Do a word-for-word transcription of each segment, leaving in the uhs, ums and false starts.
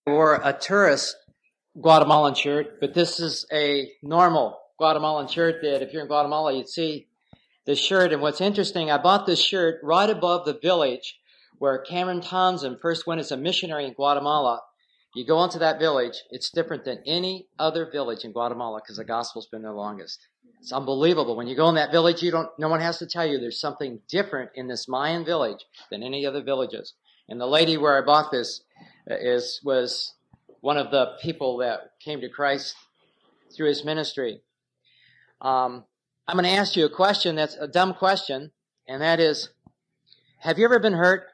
wore a tourist Guatemalan shirt, but this is a normal Guatemalan shirt that if you're in Guatemala, you'd see this shirt. And what's interesting, I bought this shirt right above the village where Cameron Townsend first went as a missionary in Guatemala. You go into that village, it's different than any other village in Guatemala because the gospel's been there longest. It's unbelievable. When you go in that village, you don't, no one has to tell you there's something different in this Mayan village than any other villages. And the lady where I bought this is, was one of the people that came to Christ through his ministry. Um, I'm going to ask you a question that's a dumb question, and that is, have you ever been hurt?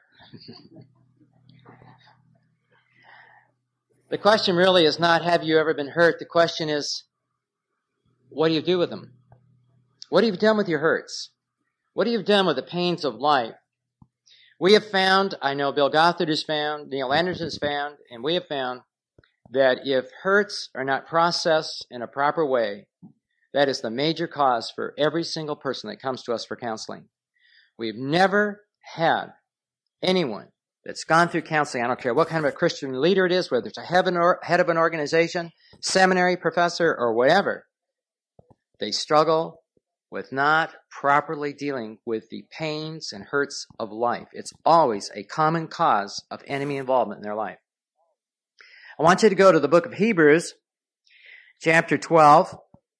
The question really is not, have you ever been hurt? The question is, what do you do with them? What have you done with your hurts? What have you done with the pains of life? We have found, I know Bill Gothard has found, Neil Anderson has found, and we have found that if hurts are not processed in a proper way, that is the major cause for every single person that comes to us for counseling. We've never had anyone that's gone through counseling, I don't care what kind of a Christian leader it is, whether it's a head of an organization, seminary professor, or whatever, they struggle with not properly dealing with the pains and hurts of life. It's always a common cause of enemy involvement in their life. I want you to go to the book of Hebrews, chapter twelve.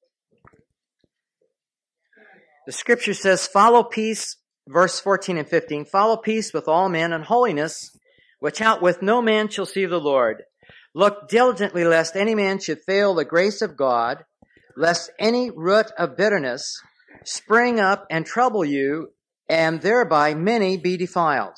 The scripture says, follow peace, verse fourteen and fifteen, follow peace with all men and holiness, which out with no man shall see the Lord. Look diligently lest any man should fail the grace of God, lest any root of bitterness spring up and trouble you, and thereby many be defiled.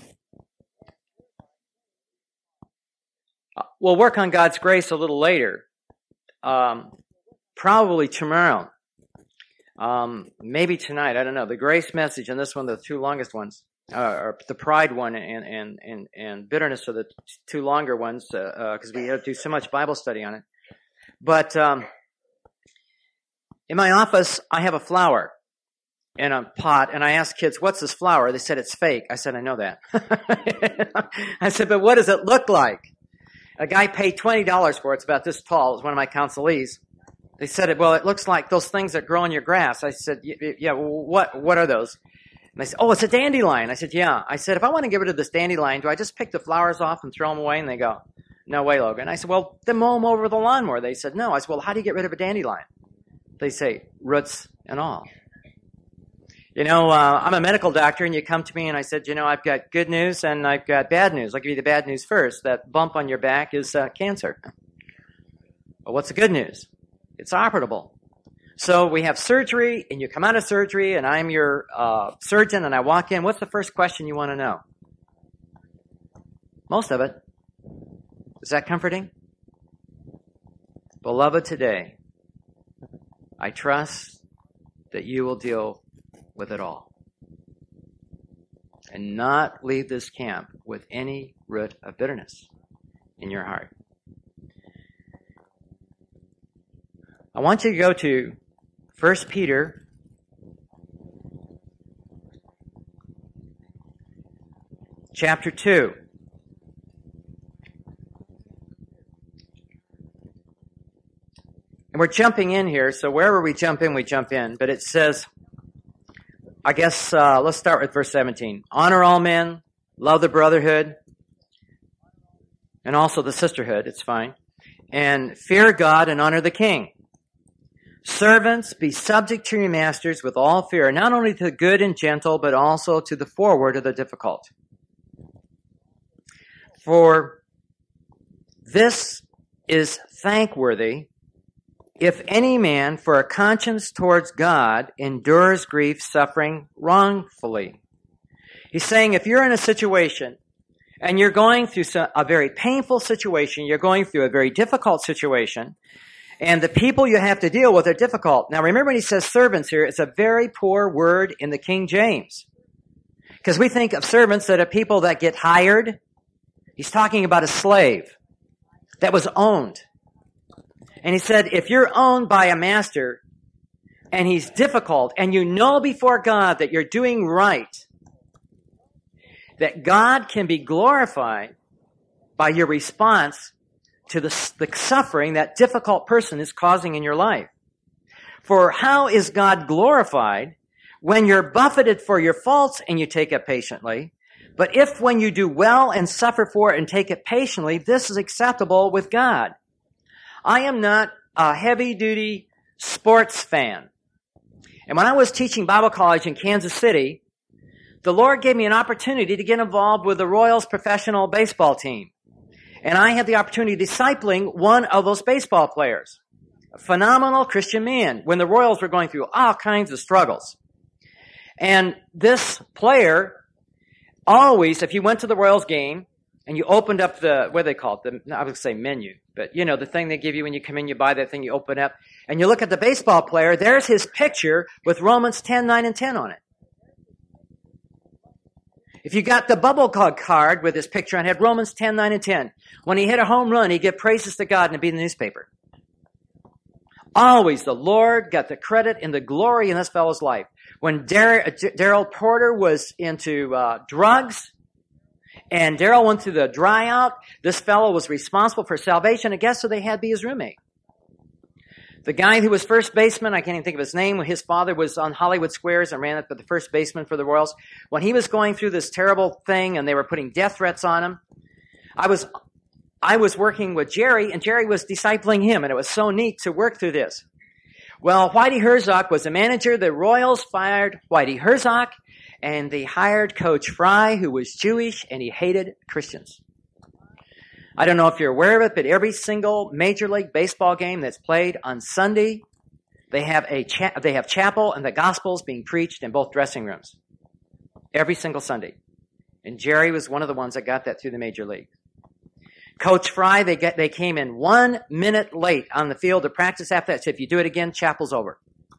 We'll work on God's grace a little later, um, probably tomorrow. Um, maybe tonight, I don't know. The grace message and this one, the two longest ones, uh, or the pride one and, and, and, and bitterness are the two longer ones, uh, uh, cause we have to do so much Bible study on it. But, um, in my office, I have a flower in a pot, and I asked kids, what's this flower? They said, it's fake. I said, I know that. I said, but what does it look like? A guy paid twenty dollars for it. It's about this tall. It was one of my counselees. They said, well, it looks like those things that grow in your grass. I said, yeah, what, what are those? And they said, oh, it's a dandelion. I said, yeah. I said, if I want to get rid of this dandelion, do I just pick the flowers off and throw them away? And they go, no way, Logan. I said, well, then mow them over with a lawnmower. They said, no. I said, well, how do you get rid of a dandelion? They say, roots and all. You know, uh, I'm a medical doctor, and you come to me, and I said, you know, I've got good news and I've got bad news. I'll give you the bad news first. That bump on your back is uh, cancer. Well, what's the good news? It's operable. So we have surgery, and you come out of surgery, and I'm your uh, surgeon, and I walk in. What's the first question you want to know? Most of it. Is that comforting? Beloved, today, I trust that you will deal with it all and not leave this camp with any root of bitterness in your heart. I want you to go to First Peter chapter two. And we're jumping in here, so wherever we jump in, we jump in. But it says, I guess, uh, let's start with verse seventeen. Honor all men, love the brotherhood, and also the sisterhood, it's fine. And fear God and honor the king. Servants, be subject to your masters with all fear, not only to the good and gentle, but also to the forward of the difficult. For this is thankworthy, if any man for a conscience towards God endures grief, suffering wrongfully. He's saying if you're in a situation and you're going through a very painful situation, you're going through a very difficult situation, and the people you have to deal with are difficult. Now remember when he says servants here, it's a very poor word in the King James. Because we think of servants that are people that get hired. He's talking about a slave that was owned. And he said, if you're owned by a master and he's difficult and you know before God that you're doing right, that God can be glorified by your response to the, the suffering that difficult person is causing in your life. For how is God glorified when you're buffeted for your faults and you take it patiently? But if when you do well and suffer for it and take it patiently, this is acceptable with God. I am not a heavy-duty sports fan. And when I was teaching Bible college in Kansas City, the Lord gave me an opportunity to get involved with the Royals professional baseball team. And I had the opportunity of discipling one of those baseball players. A phenomenal Christian man when the Royals were going through all kinds of struggles. And this player always, if you went to the Royals game and you opened up the, what do they call it? The, I would say menu, but you know, the thing they give you when you come in, you buy that thing, you open it up, and you look at the baseball player, there's his picture with Romans ten, nine, and ten on it. If you got the bubble card with his picture on it, had Romans ten, nine, and ten. When he hit a home run, he'd give praises to God and it'd be in the newspaper. Always the Lord got the credit and the glory in this fellow's life. When Daryl Porter was into uh, drugs and Daryl went through the dry out, this fellow was responsible for salvation, and guess who they had be his roommate? The guy who was first baseman, I can't even think of his name, his father was on Hollywood Squares and ran it for the first baseman for the Royals. When he was going through this terrible thing and they were putting death threats on him, I was I was working with Jerry, and Jerry was discipling him, and it was so neat to work through this. Well, Whitey Herzog was the manager. The Royals fired Whitey Herzog, and they hired Coach Fry, who was Jewish, and he hated Christians. I don't know if you're aware of it, but every single Major League Baseball game that's played on Sunday, they have a cha- they have chapel and the Gospels being preached in both dressing rooms. Every single Sunday. And Jerry was one of the ones that got that through the Major League. Coach Fry, they get, they came in one minute late on the field to practice after that. So if you do it again, chapel's over.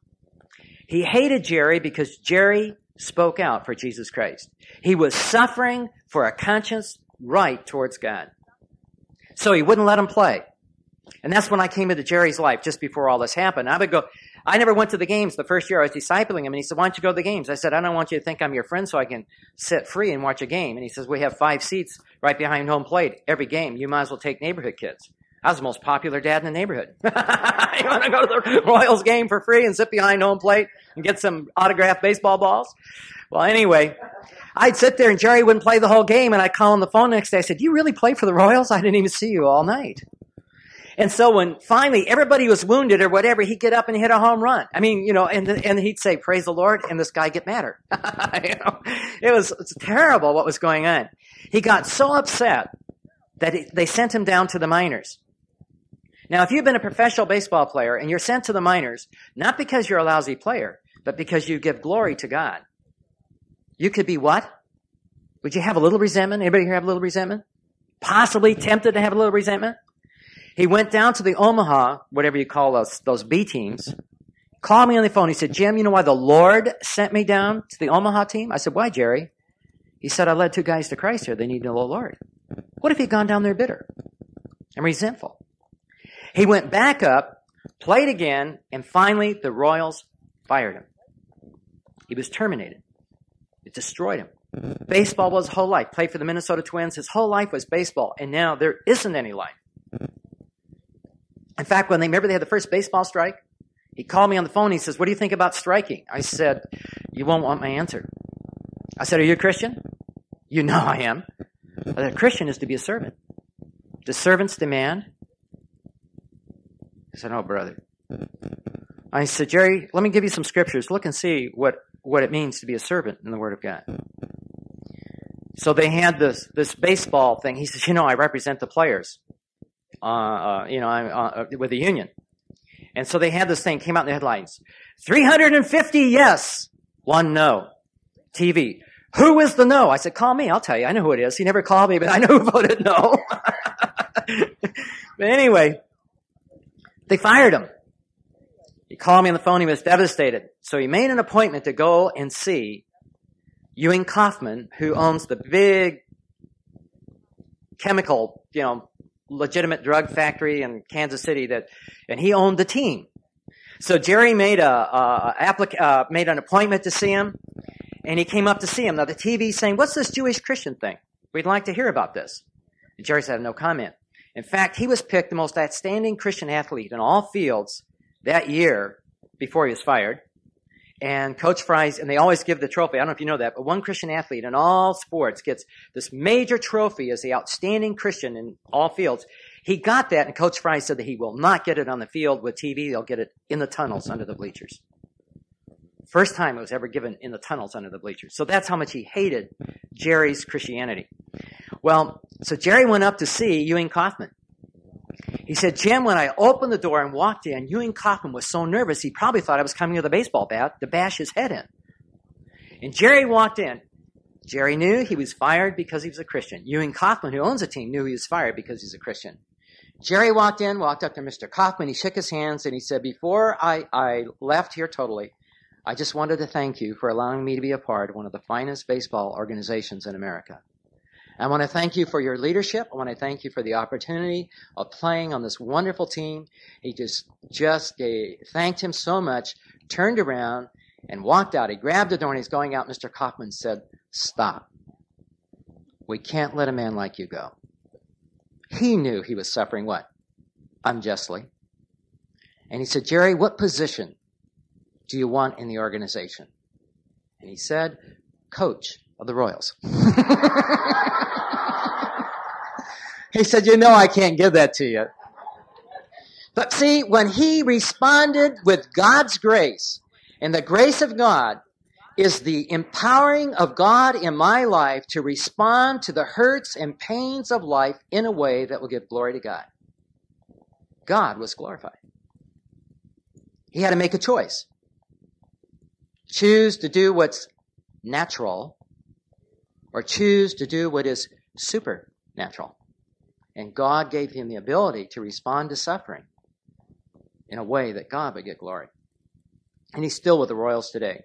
He hated Jerry because Jerry spoke out for Jesus Christ. He was suffering for a conscience right towards God. So he wouldn't let him play. And that's when I came into Jerry's life, just before all this happened. I would go, I never went to the games the first year I was discipling him, and he said, why don't you go to the games? I said, I don't want you to think I'm your friend so I can sit free and watch a game. And he says, we have five seats right behind home plate every game. You might as well take neighborhood kids. I was the most popular dad in the neighborhood. You want to go to the Royals game for free and sit behind home plate and get some autographed baseball balls? Well, anyway, I'd sit there and Jerry wouldn't play the whole game, and I'd call on the phone the next day. I said, do you really play for the Royals? I didn't even see you all night. And so when finally everybody was wounded or whatever, he'd get up and hit a home run. I mean, you know, and and he'd say, praise the Lord, and this guy get madder. You know, it was it's terrible what was going on. He got so upset that it, they sent him down to the minors. Now, if you've been a professional baseball player and you're sent to the minors, not because you're a lousy player, but because you give glory to God, you could be what? Would you have a little resentment? Anybody here have a little resentment? Possibly tempted to have a little resentment? He went down to the Omaha, whatever you call those, those B teams, called me on the phone. He said, Jim, you know why the Lord sent me down to the Omaha team? I said, why, Jerry? He said, I led two guys to Christ here. They need to know the Lord. What if he'd gone down there bitter and resentful? He went back up, played again, and finally the Royals fired him. He was terminated. It destroyed him. Baseball was his whole life. Played for the Minnesota Twins. His whole life was baseball, and now there isn't any life. In fact, when they remember they had the first baseball strike, he called me on the phone. He says, what do you think about striking? I said, you won't want my answer. I said, are you a Christian? You know I am. A Christian is to be a servant. Do servants demand? He said, oh, brother. I said, Jerry, let me give you some scriptures. Look and see what, what it means to be a servant in the Word of God. So they had this, this baseball thing. He says, you know, I represent the players. Uh, uh, you know, I'm uh, with the union. And so they had this thing, came out in the headlines. three hundred fifty yes, one no. T V. Who is the no? I said, call me. I'll tell you. I know who it is. He never called me, but I know who voted no. But anyway, they fired him. He called me on the phone. He was devastated. So he made an appointment to go and see Ewing Kauffman, who owns the big chemical, you know, legitimate drug factory in Kansas City, that, and he owned the team. So Jerry made a, a applic- uh, made an appointment to see him, and he came up to see him. Now the T V's saying, "What's this Jewish Christian thing? We'd like to hear about this." And Jerry said, "No comment." In fact, he was picked the most outstanding Christian athlete in all fields that year before he was fired. And Coach Fry's, and they always give the trophy. I don't know if you know that, but one Christian athlete in all sports gets this major trophy as the outstanding Christian in all fields. He got that, and Coach Fry said that he will not get it on the field with T V. They'll get it in the tunnels under the bleachers. First time it was ever given in the tunnels under the bleachers. So that's how much he hated Jerry's Christianity. Well, so Jerry went up to see Ewing Kauffman. He said, Jim, when I opened the door and walked in, Ewing Kauffman was so nervous, he probably thought I was coming with a baseball bat to bash his head in. And Jerry walked in. Jerry knew he was fired because he was a Christian. Ewing Kauffman, who owns the team, knew he was fired because he's a Christian. Jerry walked in, walked up to Mister Kauffman. He shook his hands, and he said, before I, I left here totally, I just wanted to thank you for allowing me to be a part of one of the finest baseball organizations in America. I want to thank you for your leadership. I want to thank you for the opportunity of playing on this wonderful team. He just, just gave, thanked him so much, turned around, and walked out. He grabbed the door, and he's going out. Mister Kauffman said, stop. We can't let a man like you go. He knew he was suffering what? Unjustly. And he said, Jerry, what position do you want in the organization? And he said, coach of the Royals. He said, you know I can't give that to you. But see, when he responded with God's grace, and the grace of God is the empowering of God in my life to respond to the hurts and pains of life in a way that will give glory to God. God was glorified. He had to make a choice. Choose to do what's natural, or choose to do what is supernatural. And God gave him the ability to respond to suffering in a way that God would get glory. And he's still with the Royals today.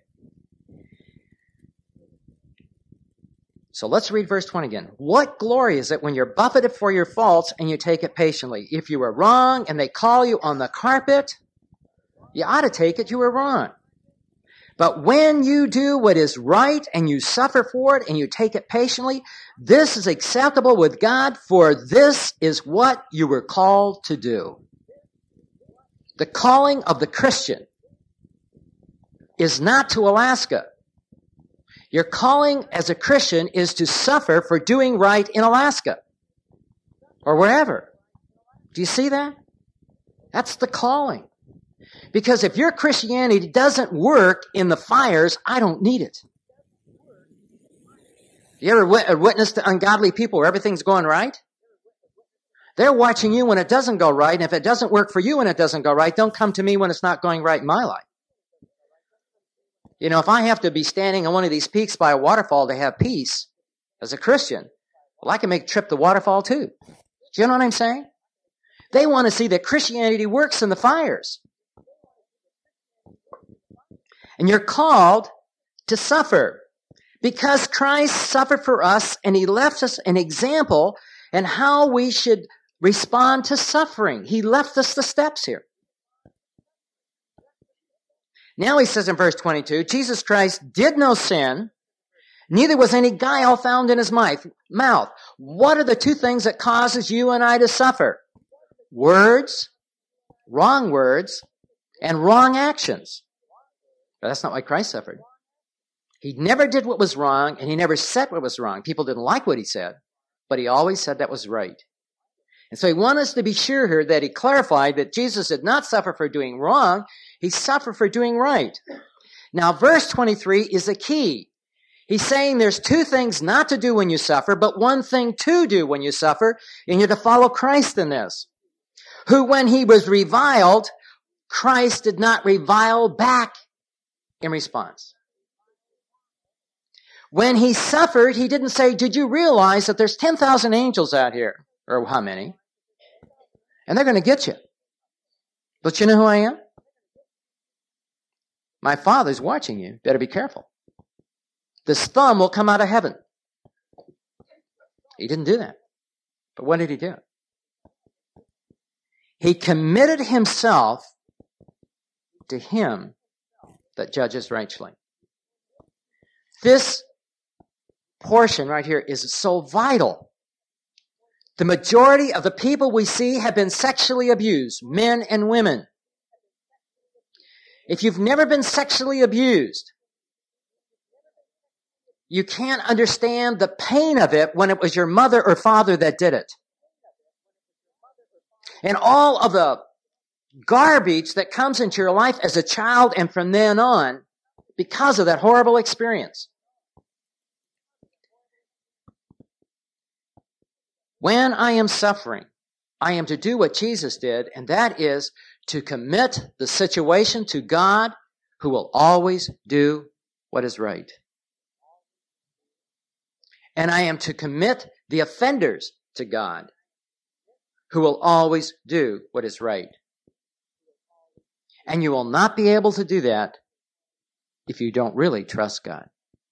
So let's read verse twenty again. What glory is it when you're buffeted for your faults and you take it patiently? If you were wrong and they call you on the carpet, you ought to take it you were wrong. But when you do what is right and you suffer for it and you take it patiently, this is acceptable with God, for this is what you were called to do. The calling of the Christian is not to Alaska. Your calling as a Christian is to suffer for doing right in Alaska or wherever. Do you see that? That's the calling. Because if your Christianity doesn't work in the fires, I don't need it. You ever witnessed to ungodly people where everything's going right? They're watching you when it doesn't go right, and if it doesn't work for you when it doesn't go right, don't come to me when it's not going right in my life. You know, if I have to be standing on one of these peaks by a waterfall to have peace as a Christian, well, I can make a trip to the waterfall too. Do you know what I'm saying? They want to see that Christianity works in the fires. And you're called to suffer because Christ suffered for us and he left us an example in how we should respond to suffering. He left us the steps here. Now he says in verse twenty-two, Jesus Christ did no sin, neither was any guile found in his mouth. What are the two things that causes you and I to suffer? Words, wrong words, and wrong actions. But that's not why Christ suffered. He never did what was wrong, and he never said what was wrong. People didn't like what he said, but he always said that was right. And so he wanted us to be sure here that he clarified that Jesus did not suffer for doing wrong. He suffered for doing right. Now, verse twenty-three is the key. He's saying there's two things not to do when you suffer, but one thing to do when you suffer, and you're to follow Christ in this. Who, when he was reviled, Christ did not revile back in response. When he suffered, he didn't say, did you realize that there's ten thousand angels out here? Or how many? And they're going to get you. But you know who I am? My Father's watching you. Better be careful. This thumb will come out of heaven. He didn't do that. But what did he do? He committed himself to him that judges righteously. This portion right here is so vital The majority of the people we see have been sexually abused, men and women. If you've never been sexually abused, you can't understand the pain of it when it was your mother or father that did it. And all of the garbage that comes into your life as a child and from then on because of that horrible experience. When I am suffering, I am to do what Jesus did, and that is to commit the situation to God, who will always do what is right. And I am to commit the offenders to God, who will always do what is right. And you will not be able to do that if you don't really trust God.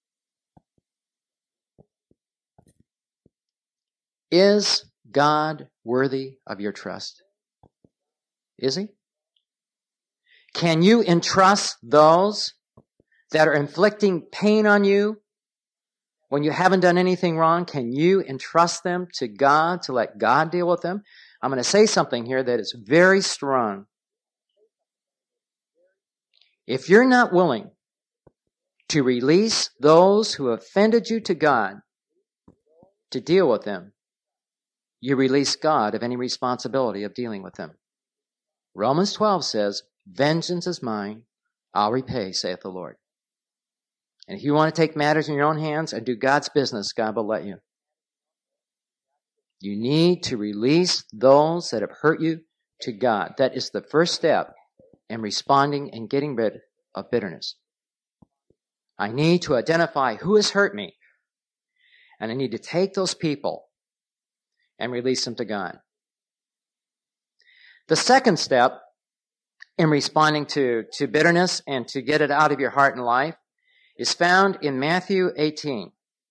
Is God worthy of your trust? Is He? Can you entrust those that are inflicting pain on you when you haven't done anything wrong? Can you entrust them to God to let God deal with them? I'm going to say something here that is very strong. If you're not willing to release those who offended you to God to deal with them, you release God of any responsibility of dealing with them. Romans twelve says, vengeance is mine, I'll repay, saith the Lord. And if you want to take matters in your own hands and do God's business, God will let you. You need to release those that have hurt you to God. That is the first step in responding and getting rid of bitterness. I need to identify who has hurt me, and I need to take those people and release them to God. The second step in responding to, to bitterness and to get it out of your heart and life is found in Matthew eighteen.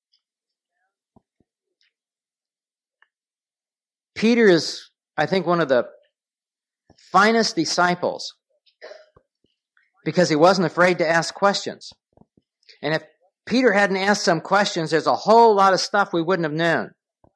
Peter is, I think, one of the finest disciples because he wasn't afraid to ask questions. And if Peter hadn't asked some questions, there's a whole lot of stuff we wouldn't have known.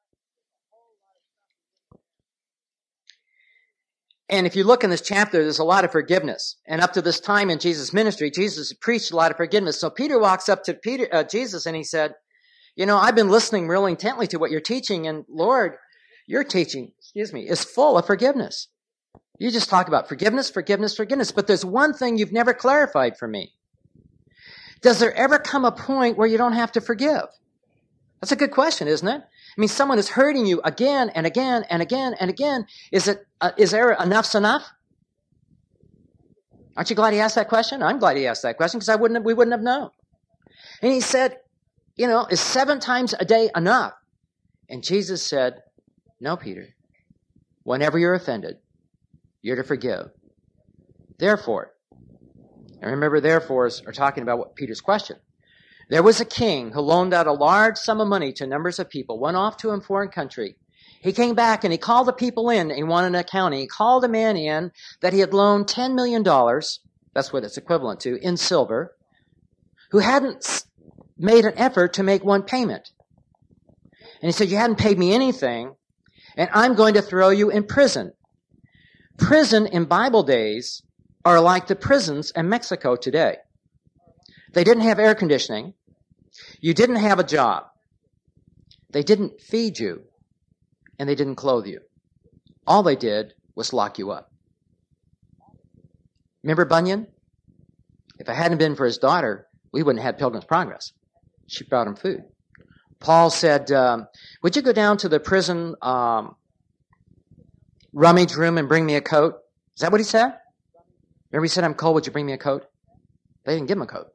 And if you look in this chapter, there's a lot of forgiveness. And up to this time in Jesus' ministry, Jesus preached a lot of forgiveness. So Peter walks up to Peter, uh, Jesus and he said, you know, I've been listening real intently to what you're teaching, and Lord, your teaching, excuse me, is full of forgiveness. You just talk about forgiveness, forgiveness, forgiveness. But there's one thing you've never clarified for me. Does there ever come a point where you don't have to forgive? That's a good question, isn't it? I mean, someone is hurting you again and again and again and again. Is it, uh, is there enough's enough? Aren't you glad he asked that question? I'm glad he asked that question because I wouldn't have, we wouldn't have known. And he said, you know, is seven times a day enough? And Jesus said, no, Peter. Whenever you're offended, you're to forgive. Therefore, and remember, therefores are talking about what Peter's question. There was a king who loaned out a large sum of money to numbers of people, went off to a foreign country. He came back and he called the people in and he wanted an accounting. He called a man in that he had loaned ten million dollars, that's what it's equivalent to, in silver, who hadn't made an effort to make one payment. And he said, you hadn't paid me anything, and I'm going to throw you in prison. Prison in Bible days are like the prisons in Mexico today. They didn't have air conditioning. You didn't have a job. They didn't feed you, and they didn't clothe you. All they did was lock you up. Remember Bunyan? If it hadn't been for his daughter, we wouldn't have had Pilgrim's Progress. She brought him food. Paul said, um, would you go down to the prison um, rummage room and bring me a coat? Is that what he said? Remember he said, I'm cold, would you bring me a coat? They didn't give him a coat.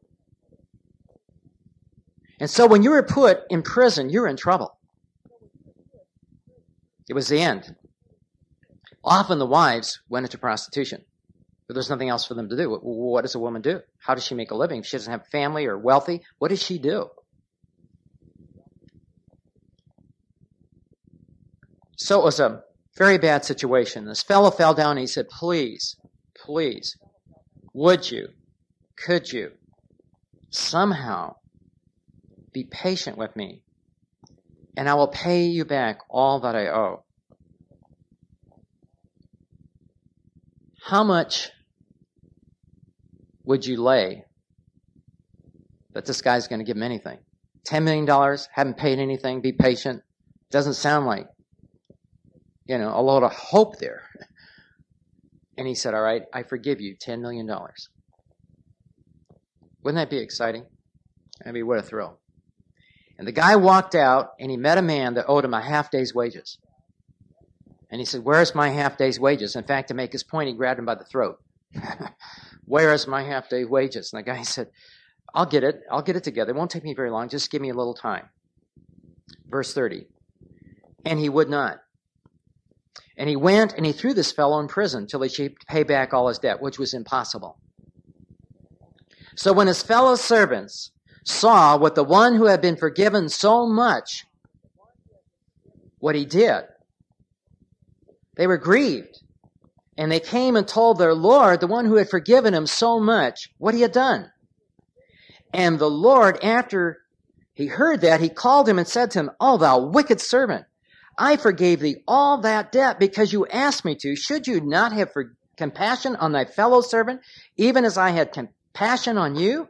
And so when you were put in prison, you were in trouble. It was the end. Often the wives went into prostitution, but there's nothing else for them to do. What does a woman do? How does she make a living? If she doesn't have family or wealthy, what does she do? So it was a very bad situation. This fellow fell down and he said, please, please, would you, could you somehow be patient with me, and I will pay you back all that I owe. How much would you lay that this guy's going to give him anything? ten million dollars, haven't paid anything, be patient. Doesn't sound like, you know, a lot of hope there. And he said, all right, I forgive you ten million dollars. Wouldn't that be exciting? I mean, what a thrill. And the guy walked out, and he met a man that owed him a half day's wages. And he said, where's my half day's wages? In fact, to make his point, he grabbed him by the throat. Where is my half day wages? And the guy said, I'll get it. I'll get it together. It won't take me very long. Just give me a little time. Verse thirty. And he would not. And he went and he threw this fellow in prison till he should pay back all his debt, which was impossible. So when his fellow servants saw what the one who had been forgiven so much, what he did, they were grieved. And they came and told their Lord, the one who had forgiven him so much, what he had done. And the Lord, after he heard that, he called him and said to him, "Oh, thou wicked servant, I forgave thee all that debt because you asked me to. Should you not have for compassion on thy fellow servant, even as I had compassion on you?"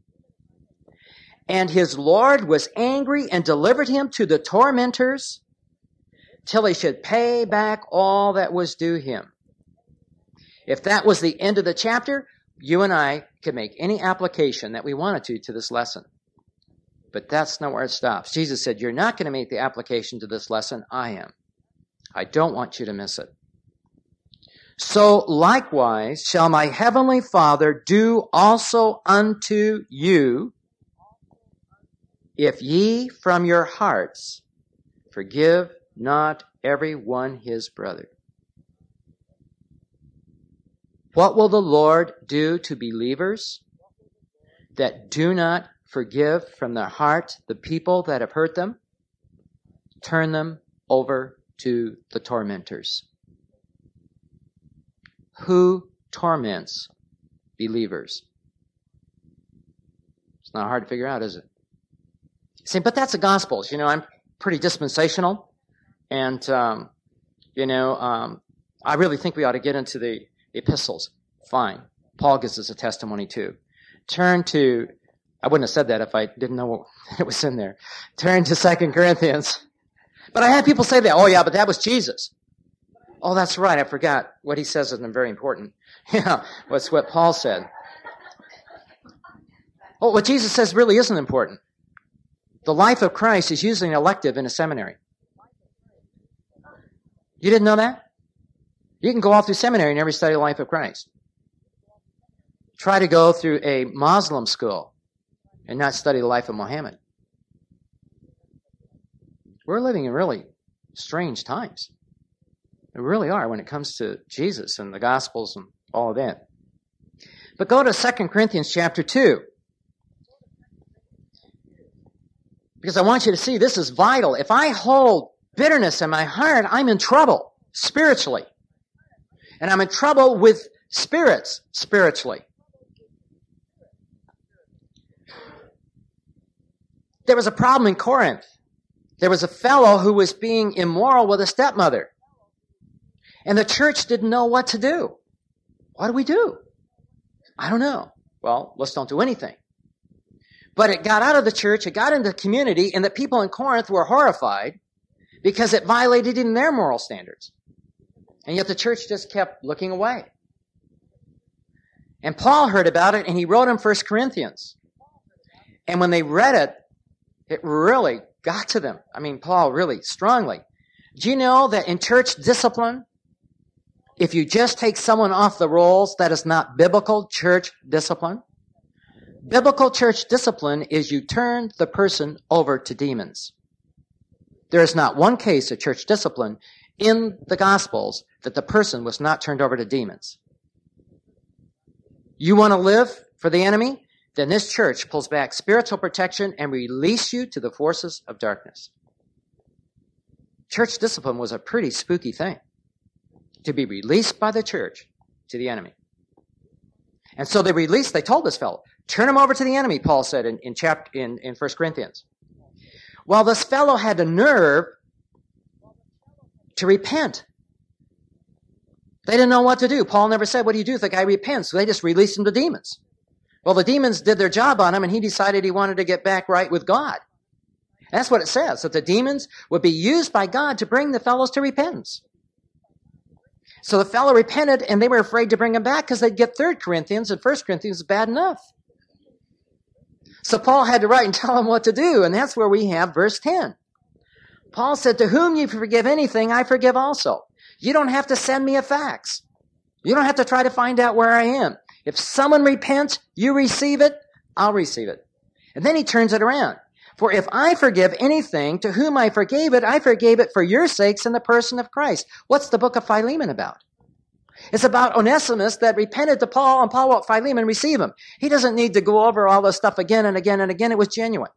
And his Lord was angry and delivered him to the tormentors till he should pay back all that was due him. If that was the end of the chapter, you and I could make any application that we wanted to to this lesson. But that's not where it stops. Jesus said, you're not going to make the application to this lesson. I am. I don't want you to miss it. So likewise shall my heavenly Father do also unto you, if ye from your hearts forgive not every one his brother. What will the Lord do to believers that do not forgive from their heart the people that have hurt them? Turn them over to the tormentors. Who torments believers? It's not hard to figure out, is it? See, but that's the Gospels. You know, I'm pretty dispensational. And, um, you know, um, I really think we ought to get into the epistles. Fine. Paul gives us a testimony too. Turn to, I wouldn't have said that if I didn't know it was in there. Turn to Second Corinthians. But I had people say that, oh yeah, but that was Jesus. Oh, that's right. I forgot what he says is very important. Yeah, what's what Paul said. Oh, what Jesus says really isn't important. The life of Christ is usually an elective in a seminary. You didn't know that? You can go off through seminary and never study the life of Christ. Try to go through a Muslim school and not study the life of Muhammad. We're living in really strange times. We really are when it comes to Jesus and the Gospels and all of that. But go to Second Corinthians chapter two. Because I want you to see this is vital. If I hold bitterness in my heart, I'm in trouble spiritually. And I'm in trouble with spirits spiritually. There was a problem in Corinth. There was a fellow who was being immoral with a stepmother. And the church didn't know what to do. What do we do? I don't know. Well, let's don't do anything. But it got out of the church, it got into the community, and the people in Corinth were horrified because it violated even their moral standards. And yet the church just kept looking away. And Paul heard about it, and he wrote in First Corinthians. And when they read it, it really got to them. I mean, Paul really strongly. Do you know that in church discipline, if you just take someone off the rolls, that is not biblical church discipline? Biblical church discipline is you turn the person over to demons. There is not one case of church discipline in the Gospels that the person was not turned over to demons. You want to live for the enemy? Then this church pulls back spiritual protection and release you to the forces of darkness. Church discipline was a pretty spooky thing, to be released by the church to the enemy. And so they released, they told this fellow, turn him over to the enemy, Paul said in, in, chapter, in, in First Corinthians. Well, this fellow had the nerve to repent. They didn't know what to do. Paul never said, what do you do if the guy repents? So they just released him to demons. Well, the demons did their job on him, and he decided he wanted to get back right with God. That's what it says, that the demons would be used by God to bring the fellows to repentance. So the fellow repented, and they were afraid to bring him back because they'd get Third Corinthians, and First Corinthians is bad enough. So Paul had to write and tell them what to do, and that's where we have verse ten. Paul said, to whom you forgive anything, I forgive also. You don't have to send me a fax. You don't have to try to find out where I am. If someone repents, you receive it, I'll receive it. And then he turns it around. For if I forgive anything, to whom I forgave it, I forgave it for your sakes in the person of Christ. What's the book of Philemon about? It's about Onesimus that repented to Paul, and Paul wrote Philemon receive him. He doesn't need to go over all this stuff again and again and again. It was genuine.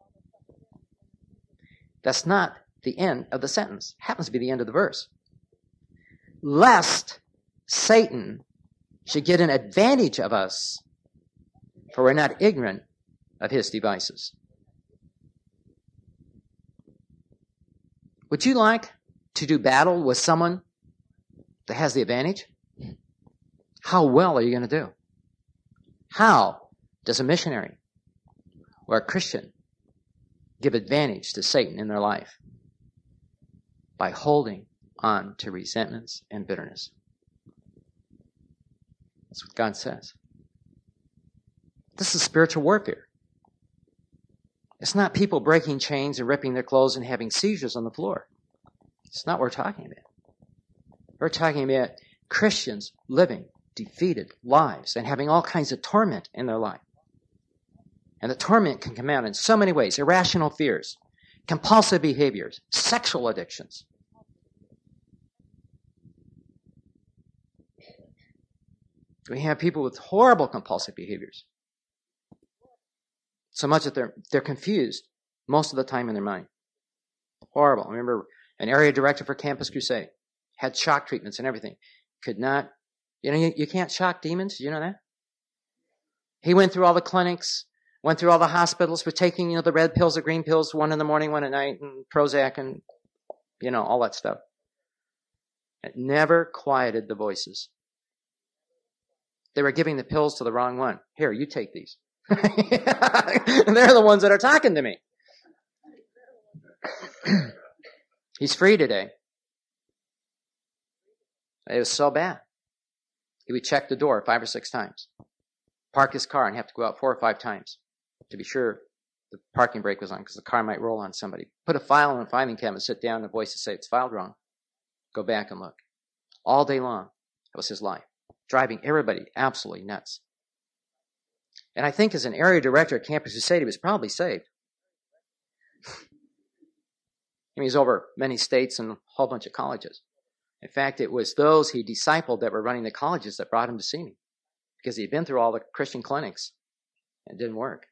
That's not the end of the sentence. It happens to be the end of the verse. Lest Satan should get an advantage of us, for we're not ignorant of his devices. Would you like to do battle with someone that has the advantage? How well are you going to do? How does a missionary or a Christian give advantage to Satan in their life? By holding on to resentments and bitterness. That's what God says. This is spiritual warfare. It's not people breaking chains and ripping their clothes and having seizures on the floor. It's not what we're talking about. We're talking about Christians living defeated lives and having all kinds of torment in their life. And the torment can come out in so many ways. Irrational fears, compulsive behaviors, sexual addictions. We have people with horrible compulsive behaviors. So much that they're, they're confused most of the time in their mind. Horrible. I remember an area director for Campus Crusade. Had shock treatments and everything. Could not, you know, you, you can't shock demons. You know that? He went through all the clinics, went through all the hospitals for taking, you know, the red pills, the green pills, one in the morning, one at night, and Prozac and, you know, all that stuff. It never quieted the voices. They were giving the pills to the wrong one. Here, you take these. And they're the ones that are talking to me. He's free today. It was so bad. He would check the door five or six times. Park his car and have to go out four or five times to be sure the parking brake was on because the car might roll on somebody. Put a file in a filing cabinet, sit down, and the voice would say, it's filed wrong. Go back and look. All day long. That was his life. Driving everybody absolutely nuts. And I think as an area director at Campus Crusade, he was probably saved. I mean, he's over many states and a whole bunch of colleges. In fact, it was those he discipled that were running the colleges that brought him to see me. Because he'd been through all the Christian clinics and it didn't work.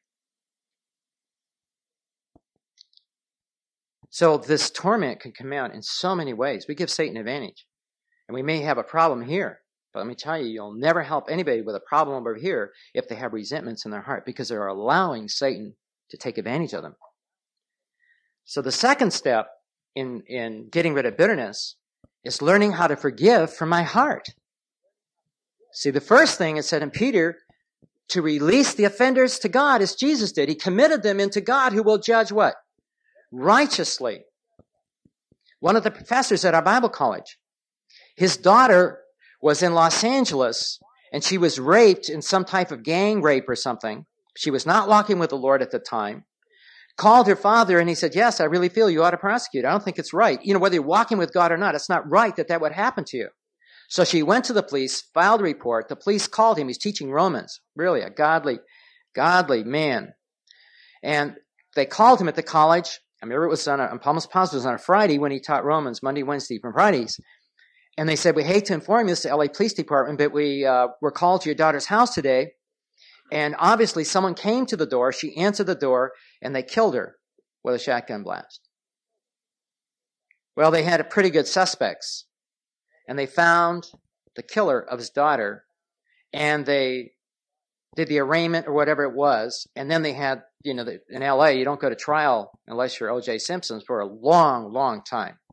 So this torment can come out in so many ways. We give Satan advantage. And we may have a problem here. But let me tell you, you'll never help anybody with a problem over here if they have resentments in their heart because they're allowing Satan to take advantage of them. So the second step in, in getting rid of bitterness is learning how to forgive from my heart. See, the first thing it said in Peter, to release the offenders to God as Jesus did. He committed them into God who will judge what? Righteously. One of the professors at our Bible college, his daughter was in Los Angeles, and she was raped in some type of gang rape or something. She was not walking with the Lord at the time. Called her father, and he said, yes, I really feel you ought to prosecute. I don't think it's right. You know, whether you're walking with God or not, it's not right that that would happen to you. So she went to the police, filed a report. The police called him. He's teaching Romans. Really, a godly, godly man. And they called him at the college. I remember it was on a, I'm almost positive it was on a Friday when he taught Romans, Monday, Wednesday, and Fridays. And they said, we hate to inform you, this is the L A Police Department, but we uh, were called to your daughter's house today. And obviously someone came to the door. She answered the door, and they killed her with a shotgun blast. Well, they had a pretty good suspects. And they found the killer of his daughter. And they did the arraignment or whatever it was. And then they had, you know, the, in L A, you don't go to trial unless you're O J Simpson for a long, long time.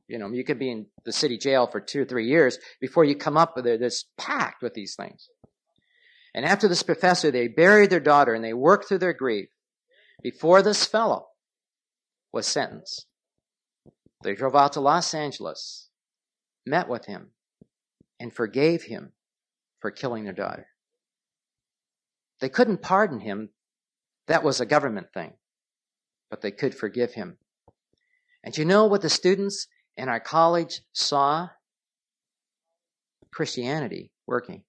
You know, you could be in the city jail for two or three years before you come up with it. It's packed with these things. And after this professor, they buried their daughter and they worked through their grief before this fellow was sentenced. They drove out to Los Angeles, met with him, and forgave him for killing their daughter. They couldn't pardon him. That was a government thing. But they could forgive him. And you know what the students in our college saw? Christianity working.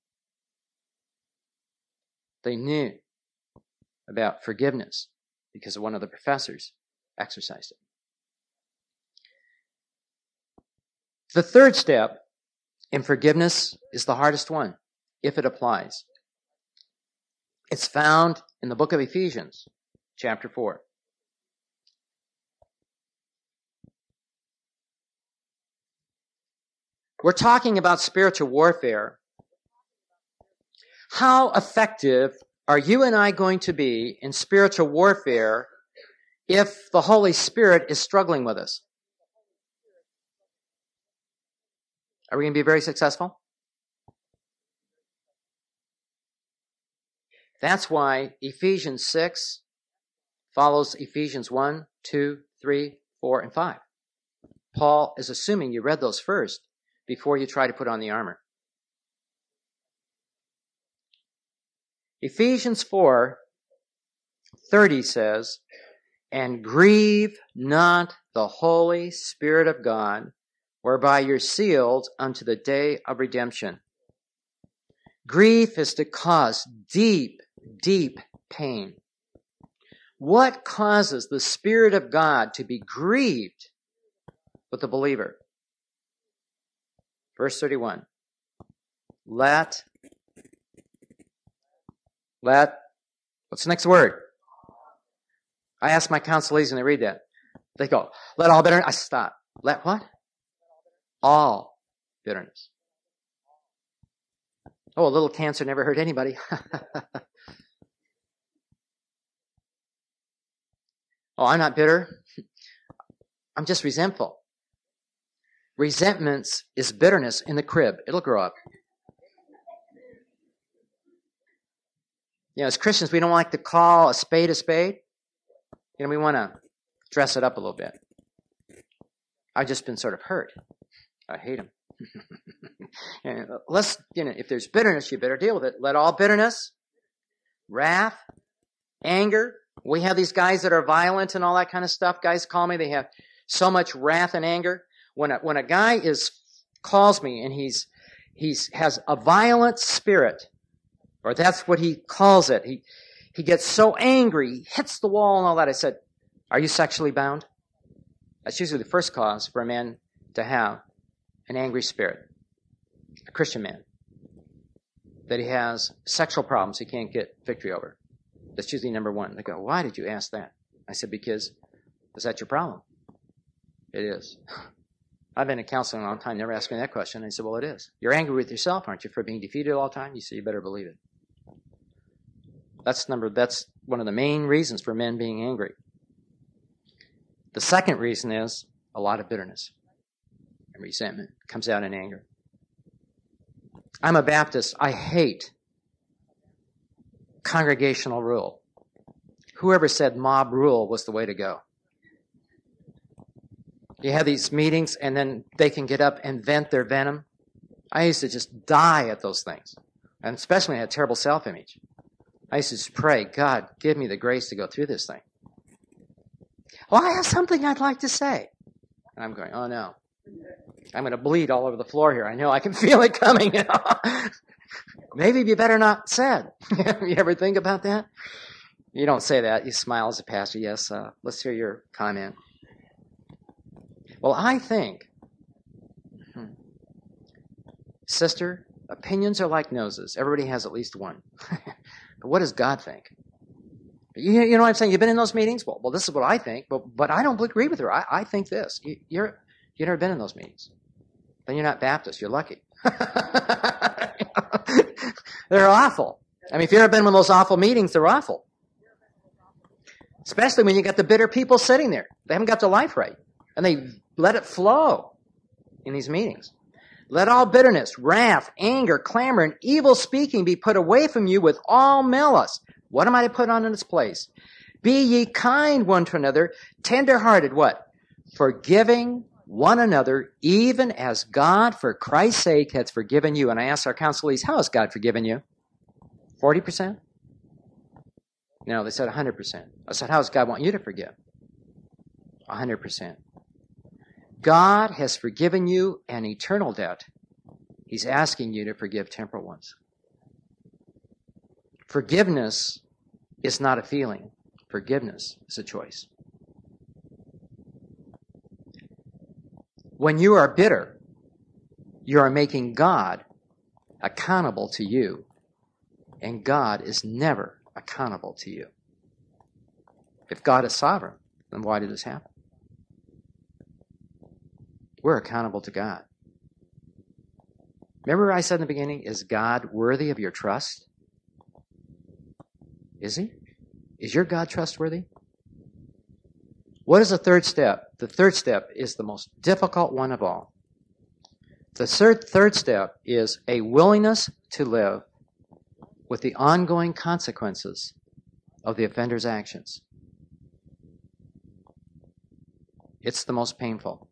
They knew about forgiveness because one of the professors exercised it. The third step in forgiveness is the hardest one, if it applies. It's found in the book of Ephesians, chapter four. We're talking about spiritual warfare. How effective are you and I going to be in spiritual warfare if the Holy Spirit is struggling with us? Are we going to be very successful? That's why Ephesians six follows Ephesians one, two, three, four, and five. Paul is assuming you read those first before you try to put on the armor. Ephesians four thirty says, "And grieve not the Holy Spirit of God, whereby you're sealed unto the day of redemption." Grief is to cause deep, deep pain. What causes the Spirit of God to be grieved with the believer? Verse thirty-one. Let, let, what's the next word? I ask my counselees and they read that. They go, let all bitterness, I stop. Let what? All bitterness. Oh, a little cancer never hurt anybody. Oh, I'm not bitter. I'm just resentful. Resentments is bitterness in the crib. It'll grow up. You know, as Christians, we don't like to call a spade a spade. You know, we want to dress it up a little bit. I've just been sort of hurt. I hate them. And let's, you know, if there's bitterness, you better deal with it. Let all bitterness, wrath, anger. We have these guys that are violent and all that kind of stuff. Guys call me. They have so much wrath and anger. When a, when a guy is calls me and he's he's has a violent spirit, or that's what he calls it. He he gets so angry, he hits the wall and all that. I said, "Are you sexually bound?" That's usually the first cause for a man to have an angry spirit, a Christian man, that he has sexual problems he can't get victory over. That's usually number one. They go, "Why did you ask that?" I said, "Because, is that your problem?" It is. I've been in counseling a long time, never asked me that question. I said, "Well, it is. You're angry with yourself, aren't you, for being defeated all the time?" You say, "You better believe it." That's number. That's one of the main reasons for men being angry. The second reason is a lot of bitterness and resentment comes out in anger. I'm a Baptist. I hate congregational rule. Whoever said mob rule was the way to go. You have these meetings and then they can get up and vent their venom. I used to just die at those things. And especially when I had terrible self-image. I used to just pray, "God, give me the grace to go through this thing." "Well, I have something I'd like to say." And I'm going, "Oh no. I'm going to bleed all over the floor here. I know, I can feel it coming." Maybe you better not say it. You ever think about that? You don't say that. You smile as a pastor. "Yes, uh, let's hear your comment." Well, I think, hmm, sister, opinions are like noses. Everybody has at least one. But what does God think? You, you know what I'm saying? You've been in those meetings? Well, well, this is what I think, but but I don't agree with her. I, I think this. You, you're you've never been in those meetings. Then you're not Baptist. You're lucky. They're awful. I mean, if you've ever been in one of those awful meetings, they're awful. Especially when you got the bitter people sitting there. They haven't got their life right. And they let it flow. in these meetings. Let all bitterness, wrath, anger, clamor, and evil speaking be put away from you with all malice. What am I to put on in its place? Be ye kind one to another, tender-hearted, what? Forgiving one another, even as God, for Christ's sake, hath forgiven you. And I asked our counselees, how has God forgiven you? forty percent? No, they said one hundred percent. I said, how does God want you to forgive? one hundred percent. God has forgiven you an eternal debt. He's asking you to forgive temporal ones. Forgiveness is not a feeling. Forgiveness is a choice. When you are bitter, you are making God accountable to you, and God is never accountable to you. If God is sovereign, then why did this happen? We're accountable to God. Remember I said in the beginning, is God worthy of your trust? Is he? Is your God trustworthy? What is the third step? The third step is the most difficult one of all. The third, third step is a willingness to live with the ongoing consequences of the offender's actions. It's the most painful.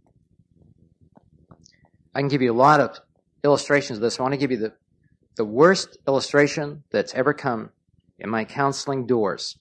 I can give you a lot of illustrations of this. I want to give you the, the worst illustration that's ever come in my counseling doors.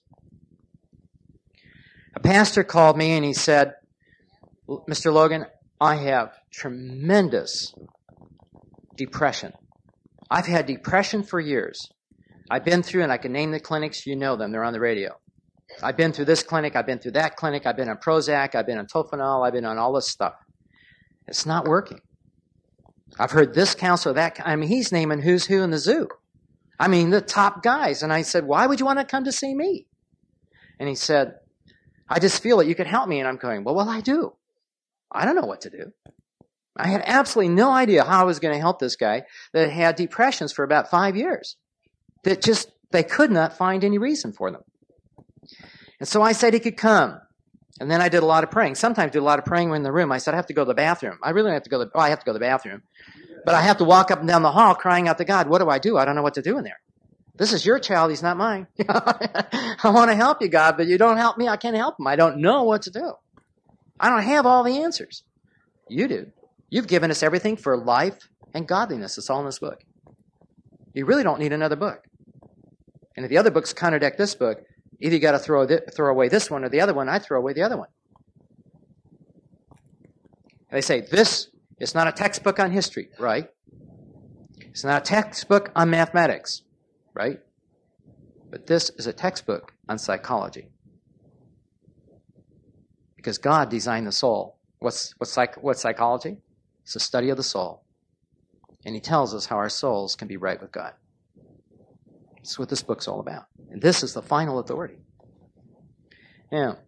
A pastor called me and he said, Mister Logan, I have tremendous depression. I've had depression for years. I've been through, and I can name the clinics, you know them, they're on the radio. I've been through this clinic, I've been through that clinic, I've been on Prozac, I've been on Tofenol, I've been on all this stuff. It's not working. I've heard this counselor, that, I mean, he's naming who's who in the zoo. I mean, the top guys. And I said, why would you want to come to see me? And he said, I just feel that you could help me. And I'm going, well, well, I do. I don't know what to do. I had absolutely no idea how I was going to help this guy that had depressions for about five years. That just, they could not find any reason for them. And so I said he could come. And then I did a lot of praying. Sometimes I did a lot of praying in the room. I said, I have to go to the bathroom. I really have to go to the, oh, I have to go to the bathroom. But I have to walk up and down the hall crying out to God, what do I do? I don't know what to do in there. This is your child. He's not mine. I want to help you, God, but you don't help me. I can't help him. I don't know what to do. I don't have all the answers. You do. You've given us everything for life and godliness. It's all in this book. You really don't need another book. And if the other books contradict this book, either you got to throw th- throw away this one or the other one. I throw away the other one. They say this is not a textbook on history, right? It's not a textbook on mathematics, right? But this is a textbook on psychology. Because God designed the soul. What's what's psych, what's psychology? It's a study of the soul. And he tells us how our souls can be right with God. That's what this book's all about. And this is the final authority. Now,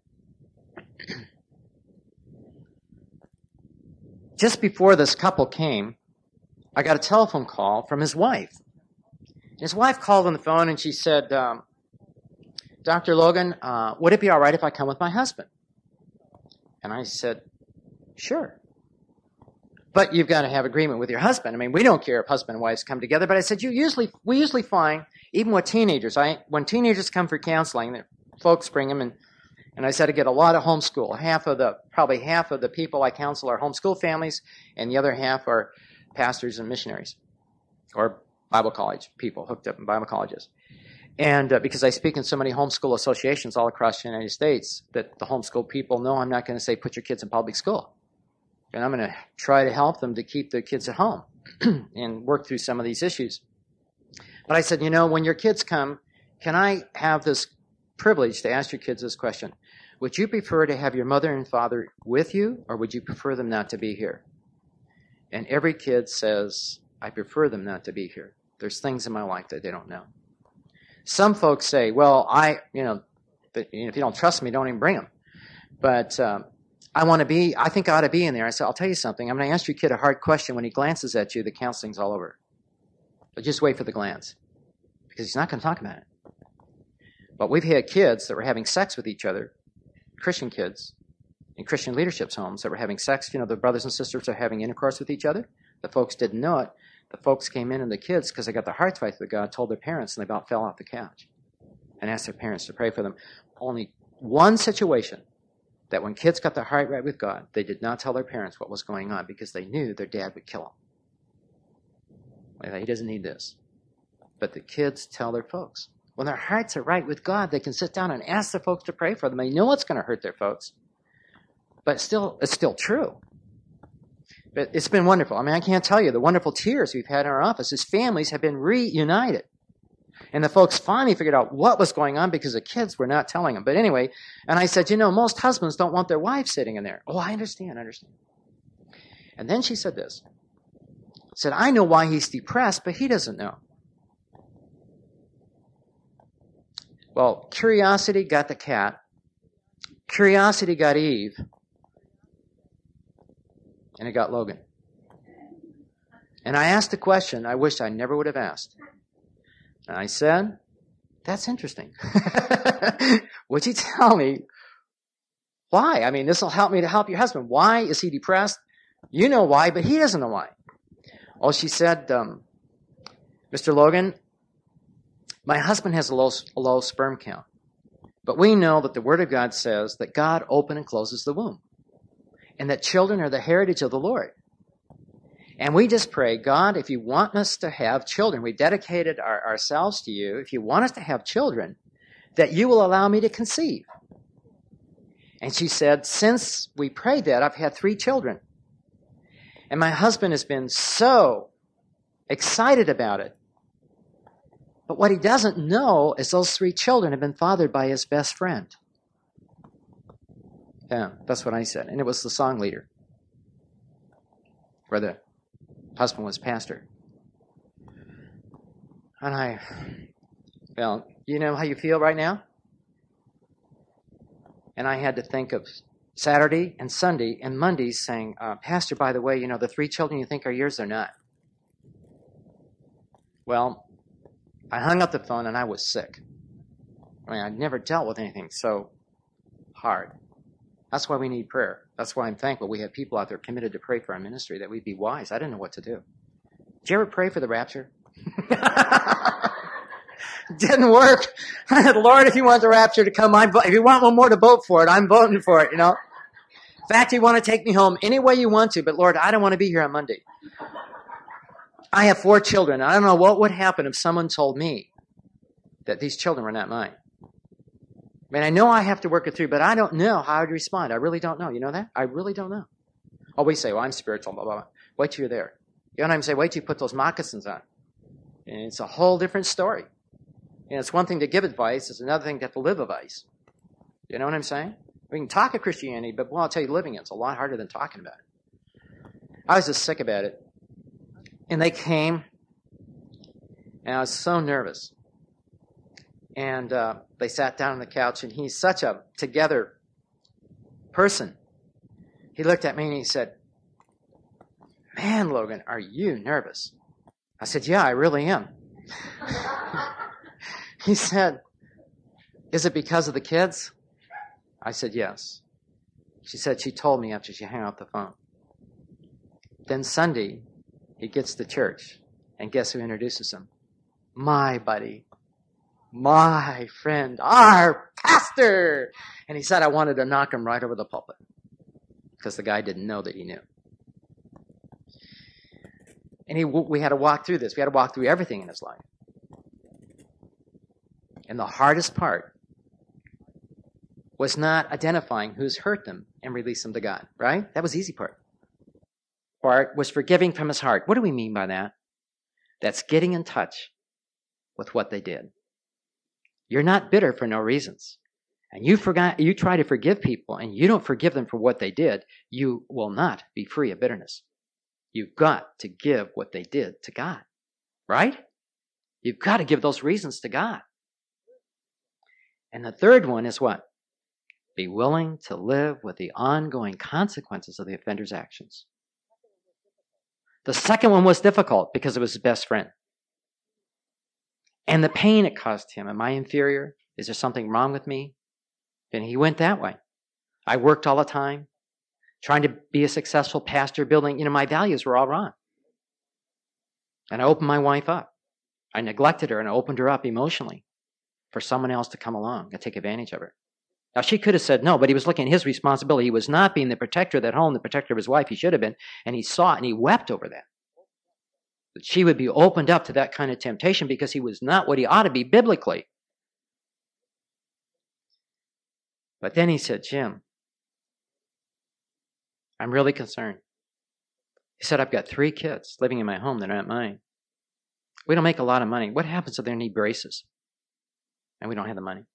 just before this couple came, I got a telephone call from his wife. His wife called on the phone and she said, um, Doctor Logan, uh, would it be all right if I come with my husband? And I said, sure. But you've got to have agreement with your husband. I mean, we don't care if husband and wives come together, but I said, you usually, we usually find, even with teenagers, I, when teenagers come for counseling, folks bring them, and, and I said I get a lot of homeschool. Half of the, probably half of the people I counsel are homeschool families, and the other half are pastors and missionaries, or Bible college people hooked up in Bible colleges. And uh, because I speak in so many homeschool associations all across the United States, that the homeschool people know I'm not going to say put your kids in public school. And I'm going to try to help them to keep their kids at home and work through some of these issues. But I said, you know, when your kids come, can I have this privilege to ask your kids this question? Would you prefer to have your mother and father with you, or would you prefer them not to be here? And every kid says, I prefer them not to be here. There's things in my life that they don't know. Some folks say, well, I, you know, if you don't trust me, don't even bring them. But um, I want to be, I think I ought to be in there. I said, I'll tell you something. I'm going to ask your kid a hard question. When he glances at you, the counseling's all over. But just wait for the glance, because he's not going to talk about it. But we've had kids that were having sex with each other, Christian kids, in Christian leadership's homes that were having sex. You know, the brothers and sisters are having intercourse with each other. The folks didn't know it. The folks came in and the kids, because they got their hearts right with God, told their parents, and they about fell off the couch and asked their parents to pray for them. Only one situation that when kids got their heart right with God, they did not tell their parents what was going on because they knew their dad would kill them. He doesn't need this. But the kids tell their folks. When their hearts are right with God, they can sit down and ask their folks to pray for them. They know it's going to hurt their folks. But still, it's still true. But it's been wonderful. I mean, I can't tell you the wonderful tears we've had in our office. His families have been reunited. And the folks finally figured out what was going on because the kids were not telling them. But anyway, and I said, you know, most husbands don't want their wives sitting in there. Oh, I understand, I understand. And then she said this. Said, I know why he's depressed, but he doesn't know. Well, curiosity got the cat. Curiosity got Eve. And it got Logan. And I asked a question I wish I never would have asked. And I said, that's interesting. Would you tell me why? I mean, this will help me to help your husband. Why is he depressed? You know why, but he doesn't know why. Oh, she said, um, Mister Logan, my husband has a low, a low sperm count. But we know that the Word of God says that God opens and closes the womb. And that children are the heritage of the Lord. And we just pray, God, if you want us to have children, we dedicated our, ourselves to you. If you want us to have children, that you will allow me to conceive. And she said, since we prayed that, I've had three children. And my husband has been so excited about it. But what he doesn't know is those three children have been fathered by his best friend. Yeah, that's what I said. And it was the song leader. Where the husband was pastor. And I, well, you know how you feel right now? And I had to think of Saturday and Sunday and Monday saying, uh, Pastor, by the way, you know, the three children you think are yours, they're not. Well, I hung up the phone and I was sick. I mean, I'd never dealt with anything so hard. That's why we need prayer. That's why I'm thankful we have people out there committed to pray for our ministry, that we'd be wise. I didn't know what to do. Did you ever pray for the rapture? Didn't work. Lord, if you want the rapture to come, I'm, if you want one more to vote for it, I'm voting for it, you know. In fact, you want to take me home any way you want to, but Lord, I don't want to be here on Monday. I have four children. I don't know what would happen if someone told me that these children were not mine. I mean, I know I have to work it through, but I don't know how I'd respond. I really don't know. You know that? I really don't know. Oh, we say, well, I'm spiritual, blah, blah, blah. Wait till you're there. You know what I'm saying? Wait till you put those moccasins on. And it's a whole different story. And it's one thing to give advice. It's another thing to have to live advice. You know what I'm saying? We can talk of Christianity, but, well, I'll tell you, living it's a lot harder than talking about it. I was just sick about it. And they came, and I was so nervous. And uh, they sat down on the couch, and he's such a together person. He looked at me and he said, man, Logan, are you nervous? I said, yeah, I really am. He said, is it because of the kids? I said, yes. She said she told me after she hung up the phone. Then Sunday, he gets to church, and guess who introduces him? My buddy. My friend, our pastor. And he said I wanted to knock him right over the pulpit because the guy didn't know that he knew. And he, we had to walk through this. We had to walk through everything in his life. And the hardest part was not identifying who's hurt them and release them to God, right? That was the easy part. Part was forgiving from his heart. What do we mean by that? That's getting in touch with what they did. You're not bitter for no reasons. And you forgot, you try to forgive people and you don't forgive them for what they did, you will not be free of bitterness. You've got to give what they did to God, right? You've got to give those reasons to God. And the third one is what? Be willing to live with the ongoing consequences of the offender's actions. The second one was difficult because it was his best friend. And the pain it caused him. Am I inferior? Is there something wrong with me? And he went that way. I worked all the time. trying to be a successful pastor, building, you know, my values were all wrong. And I opened my wife up. I neglected her and I opened her up emotionally for someone else to come along and take advantage of her. Now, she could have said no, but he was looking at his responsibility. He was not being the protector of that home, the protector of his wife. He should have been. And he saw it and he wept over that. That she would be opened up to that kind of temptation because he was not what he ought to be biblically. But then he said, Jim, I'm really concerned. He said, I've got three kids living in my home. They're not mine. We don't make a lot of money. What happens if they need braces? And we don't have the money.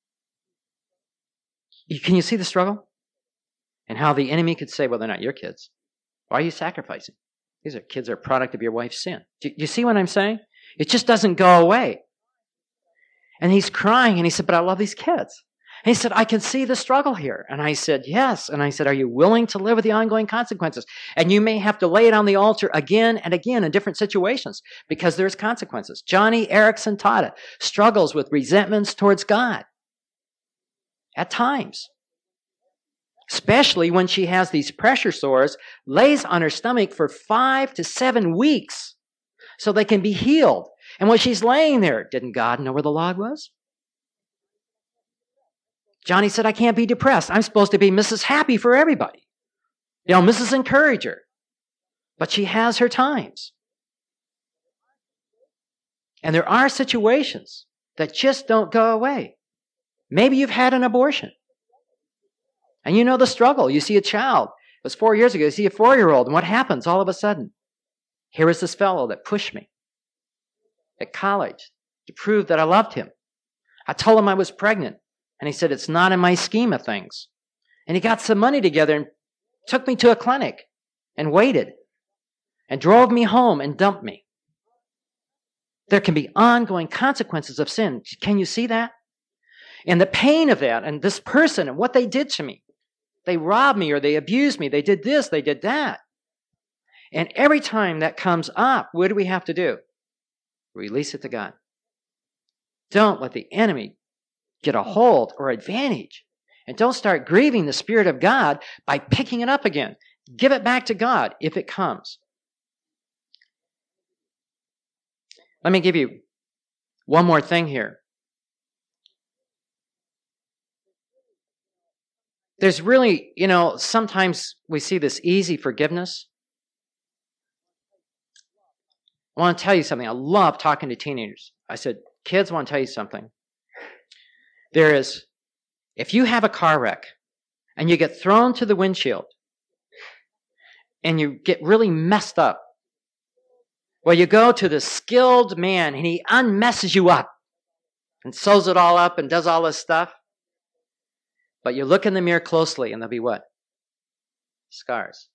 Can you see the struggle? And how the enemy could say, well, they're not your kids. Why are you sacrificing? These are kids are a product of your wife's sin. Do you see what I'm saying? It just doesn't go away. And he's crying and he said, but I love these kids. And he said, I can see the struggle here. And I said, yes. And I said, are you willing to live with the ongoing consequences? And you may have to lay it on the altar again and again in different situations because there's consequences. Johnny Erickson Tada struggles with resentments towards God at times, especially when she has these pressure sores, lays on her stomach for five to seven weeks so they can be healed. And when she's laying there, didn't God know where the log was? Johnny said, I can't be depressed. I'm supposed to be Missus Happy for everybody. You know, Missus Encourager. But she has her times. And there are situations that just don't go away. Maybe you've had an abortion. And you know the struggle. You see a child. It was four years ago. You see a four-year-old. And what happens all of a sudden? Here is this fellow that pushed me at college to prove that I loved him. I told him I was pregnant. And he said, it's not in my scheme of things. And he got some money together and took me to a clinic and waited and drove me home and dumped me. There can be ongoing consequences of sin. Can you see that? And the pain of that and this person and what they did to me. They robbed me or they abused me. They did this, they did that. And every time that comes up, what do we have to do? Release it to God. Don't let the enemy get a hold or advantage. And don't start grieving the Spirit of God by picking it up again. Give it back to God if it comes. Let me give you one more thing here. There's really, you know, sometimes we see this easy forgiveness. I want to tell you something. I love talking to teenagers. I said, kids, I want to tell you something. There is, if you have a car wreck and you get thrown to the windshield and you get really messed up, well, you go to the skilled man and he unmesses you up and sews it all up and does all this stuff. But you look in the mirror closely and there'll be what? Scars.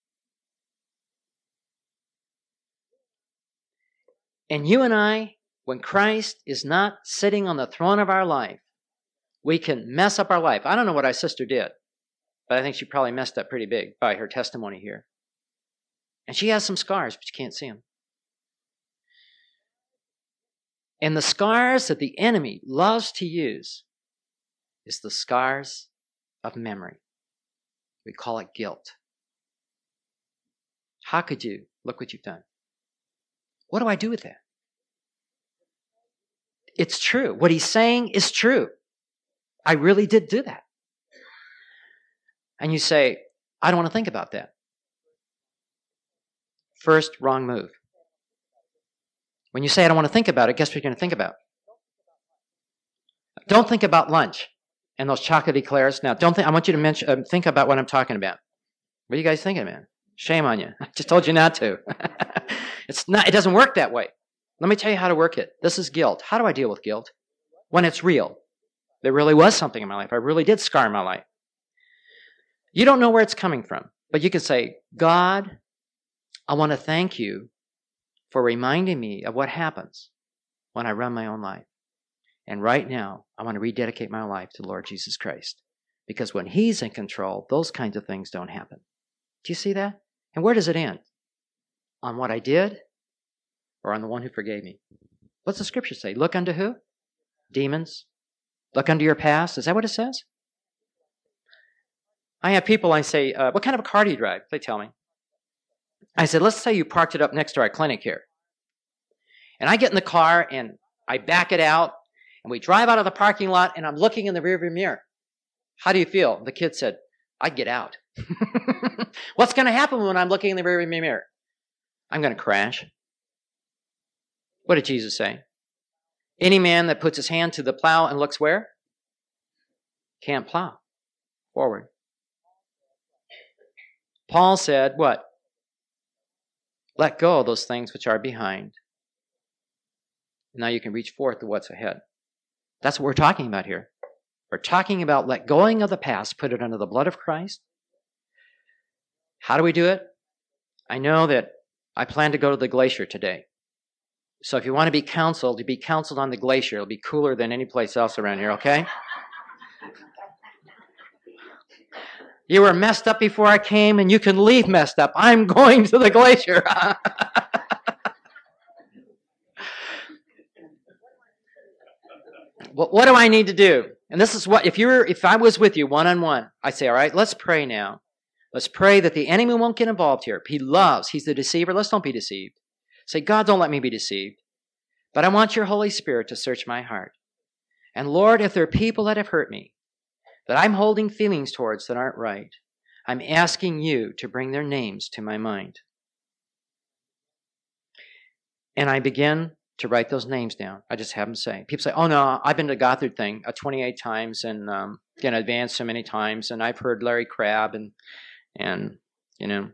And you and I, when Christ is not sitting on the throne of our life, we can mess up our life. I don't know what our sister did, but I think she probably messed up pretty big by her testimony here. And she has some scars, but you can't see them. And the scars that the enemy loves to use is the scars of memory. We call it guilt. How could you? Look what you've done. What do I do with that? It's true. What he's saying is true. I really did do that. And you say, I don't want to think about that. First, wrong move. When you say, I don't want to think about it, guess what you're going to think about? Don't think about lunch and those chocolate eclairs. Now, don't think, I want you to mention, uh, think about what I'm talking about. What are you guys thinking, man? Shame on you. I just told you not to. It's not, it doesn't work that way. Let me tell you how to work it. This is guilt. How do I deal with guilt? When it's real. There really was something in my life. I really did scar my life. You don't know where it's coming from, but you can say, God, I want to thank you for reminding me of what happens when I run my own life. And right now, I want to rededicate my life to the Lord Jesus Christ. Because when He's in control, those kinds of things don't happen. Do you see that? And where does it end? On what I did or on the one who forgave me? What's the scripture say? Look unto who? Demons. Look unto your past. Is that what it says? I have people, I say, uh, what kind of a car do you drive? They tell me. I said, let's say you parked it up next to our clinic here. And I get in the car and I back it out and we drive out of the parking lot and I'm looking in the rearview mirror. How do you feel? The kid said, I'd get out. What's going to happen when I'm looking in the rearview mirror? I'm going to crash. What did Jesus say? Any man that puts his hand to the plow and looks where? Can't plow. Forward. Paul said, what? Let go of those things which are behind. Now you can reach forth to what's ahead. That's what we're talking about here. We're talking about let going of the past, put it under the blood of Christ. How do we do it? I know that I plan to go to the glacier today. So if you want to be counseled, you be counseled on the glacier. It'll be cooler than any place else around here, okay? You were messed up before I came, and you can leave messed up. I'm going to the glacier. What do I need to do? And this is what, if you were, if I was with you one-on-one, I'd say, all right, let's pray now. Let's pray that the enemy won't get involved here. He loves, he's the deceiver. Let's don't be deceived. Say, God, don't let me be deceived. But I want your Holy Spirit to search my heart. And Lord, if there are people that have hurt me, that I'm holding feelings towards that aren't right, I'm asking you to bring their names to my mind. And I begin to write those names down. I just have them say. People say, oh no, I've been to Gothard thing uh, twenty-eight times and um, again, advanced so many times, and I've heard Larry Crabb and, and you know,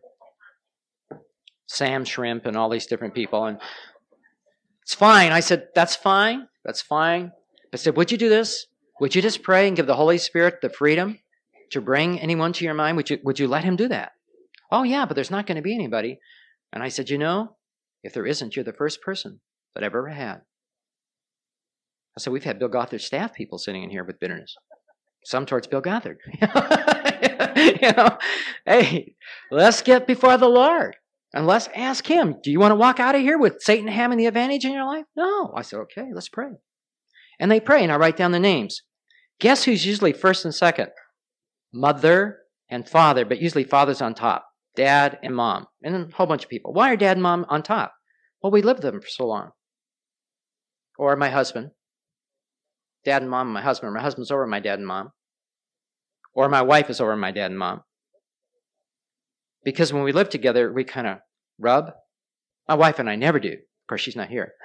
Sam Shrimp and all these different people. And it's fine. I said, that's fine. That's fine. I said, would you do this? Would you just pray and give the Holy Spirit the freedom to bring anyone to your mind? Would you, would you let him do that? Oh yeah, but there's not going to be anybody. And I said, you know, if there isn't, you're the first person that I've ever had. I said, we've had Bill Gothard staff people sitting in here with bitterness. Some towards Bill Gothard. You know, hey, let's get before the Lord and let's ask him, do you want to walk out of here with Satan having the advantage in your life? No. I said, okay, let's pray. And they pray, and I write down the names. Guess who's usually first and second? Mother and father, but usually father's on top. Dad and mom, and then a whole bunch of people. Why are dad and mom on top? Well, we lived with them for so long. Or my husband. Dad and mom and my husband. Or my husband's over my dad and mom. Or my wife is over my dad and mom. Because when we live together, we kind of rub. My wife and I never do. Of course, she's not here.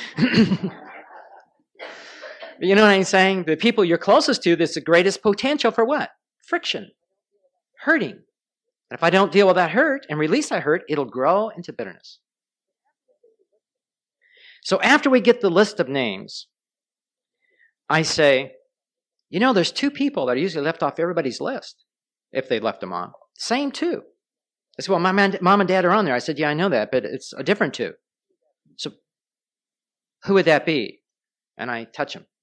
You know what I'm saying? The people you're closest to, there's the greatest potential for what? Friction. Hurting. And if I don't deal with that hurt and release that hurt, it'll grow into bitterness. So after we get the list of names, I say, you know, there's two people that are usually left off everybody's list if they left them on. Same two. I said, well, my man, mom and dad are on there. I said, yeah, I know that, but it's a different two. So who would that be? And I touch him.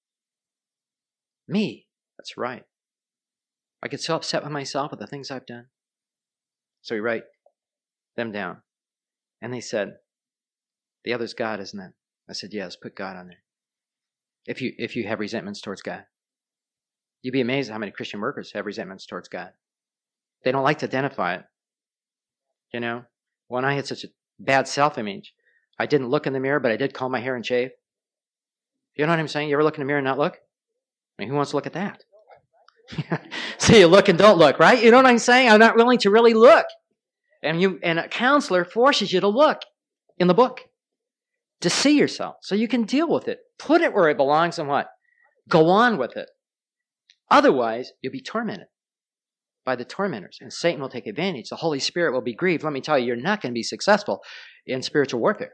Me. That's right. I get so upset with myself with the things I've done. So we write them down. And they said, the other's God, isn't it? I said, yes, put God on there. If you if you have resentments towards God. You'd be amazed at how many Christian workers have resentments towards God. They don't like to identify it. You know, when I had such a bad self-image, I didn't look in the mirror, but I did comb my hair and shave. You know what I'm saying? You ever look in the mirror and not look? I mean, who wants to look at that? So you look and don't look, right? You know what I'm saying? I'm not willing to really look. And you and a counselor forces you to look in the book to see yourself so you can deal with it. Put it where it belongs and what? Go on with it. Otherwise, you'll be tormented by the tormentors, and Satan will take advantage. The Holy Spirit will be grieved. Let me tell you, you're not going to be successful in spiritual warfare.